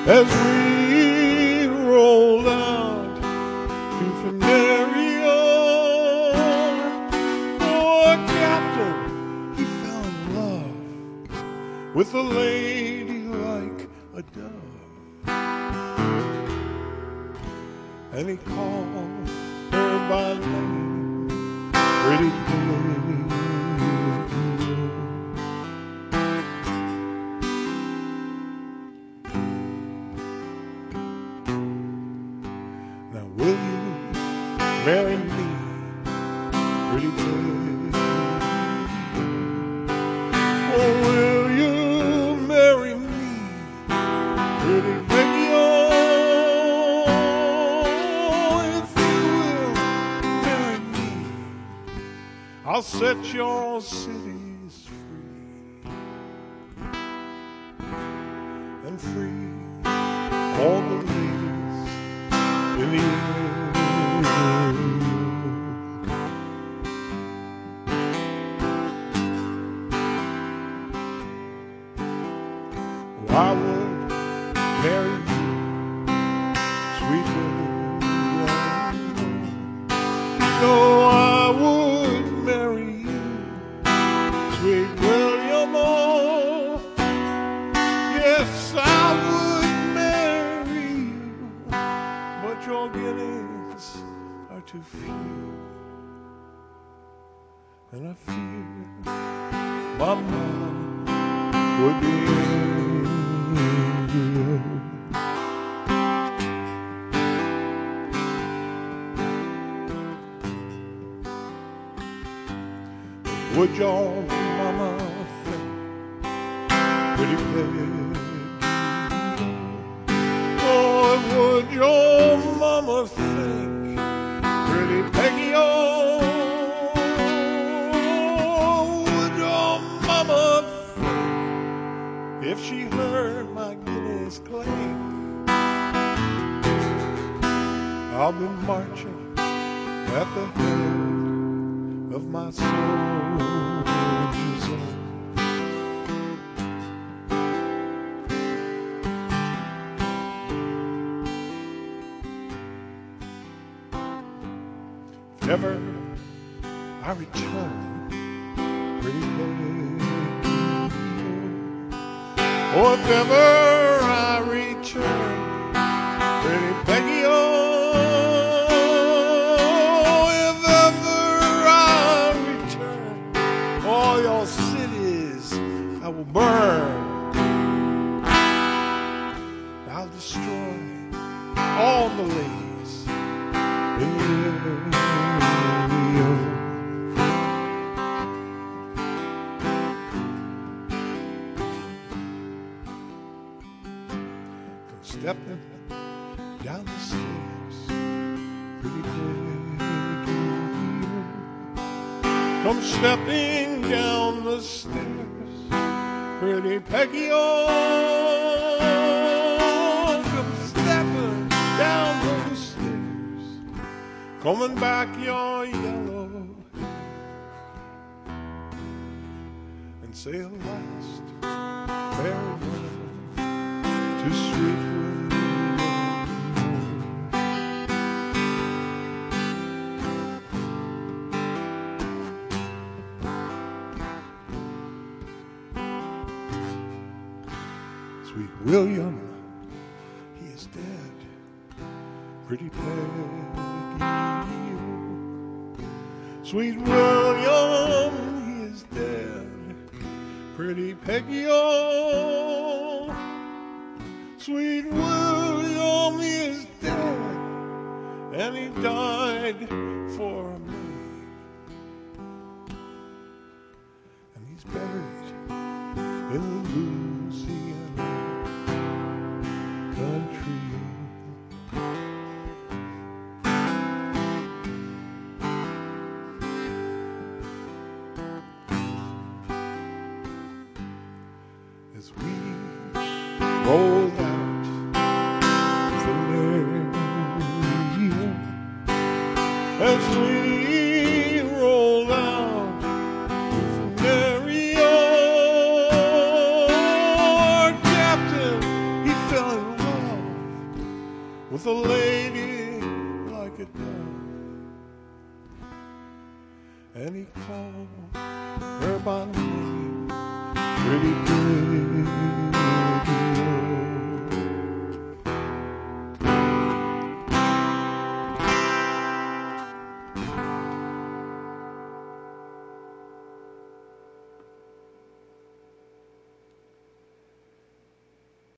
as we rolled out to Veneria. Oh, Captain, he fell in love with a lady like a dove, and he called her by name, Pretty Peggy. Now will you marry me, Pretty Peggy? Oh, will you marry me, Pretty Peggy? Oh, if you will marry me, I'll set your cities free, and free all the ladies in the air. I would marry you, sweet William. No, I would marry you, sweet William. Oh, yes, I would marry you, but your guineas are too few, and I fear my mom would be angry. Would your mama think, Pretty Peggy? Oh, would your mama think, Pretty Peggy? Oh, would your mama think, if she heard my guineas clang, I'll be marching at the head of my soldiers. If ever I return, Pretty Peggy, oh, if ever I return, Pretty Peggy, oh, if ever I return, all your cities I will burn. I'll destroy all the ladies in the area. Stepping down the stairs, Pretty Peggy. Come stepping down the stairs, Pretty Peggy. Oh, come stepping down those stairs, coming back your yellow hair, and say a last farewell to sweet William. Sweet William, he is dead, Pretty Peggy. Sweet William, he is dead, Pretty Peggy. Oh, sweet William is dead, and he died for me, and he's buried in Louisiana country. As we rolled out Veneria, as we rolled out Veneria, our captain, he fell in love and he called her by name, pretty baby.